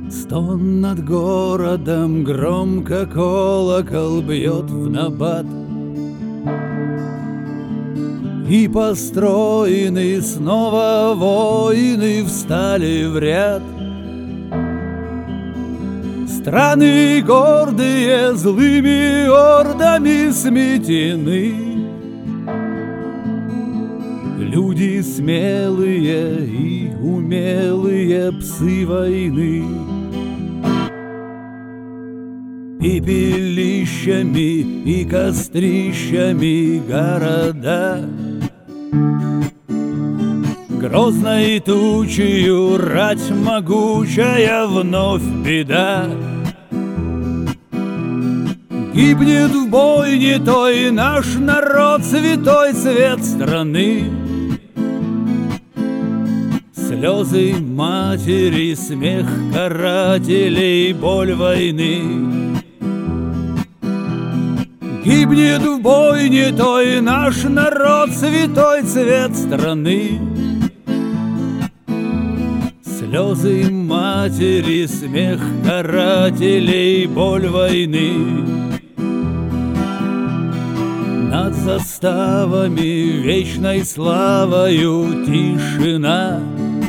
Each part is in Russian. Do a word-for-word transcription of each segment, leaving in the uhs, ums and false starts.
Стон над городом, громко колокол бьет в набат. И построены снова воины встали в ряд. Страны гордые злыми ордами сметены. Люди смелые и умелые псы войны. Пепелищами и кострищами города, грозной тучею рать могучая вновь беда. Гибнет в бойне той наш народ, святой цвет страны. Слезы матери, смех карателей, боль войны. Гибнет в бойне той наш народ, святой цвет страны. Слезы матери, смех карателей, боль войны. Над заставами вечной славою тишина.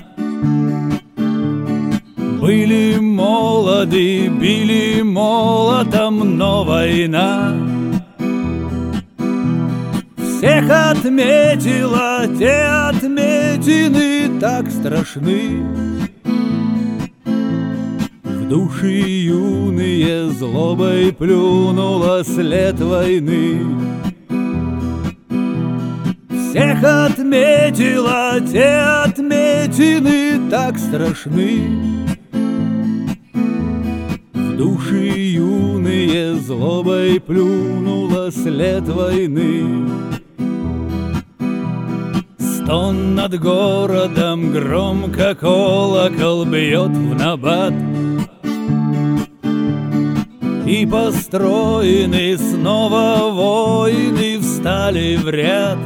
Были молоды, били молотом, но война всех отметила, те отметины так страшны. В души юные злобой плюнула след войны. Всех отметила, те отметины так страшны. В души юные злобой плюнула след войны. Стон над городом, громко колокол бьет в набат. И построены снова воины встали в ряд.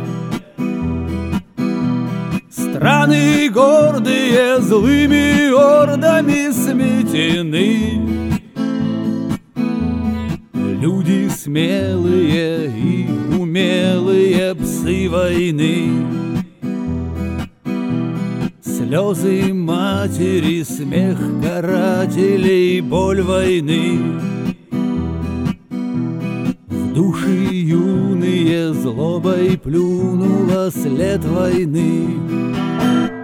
Страны гордые злыми ордами сметены. Люди смелые и умелые псы войны. Слезы матери, смех карателей, боль войны. В души юные злобой плюнула след войны.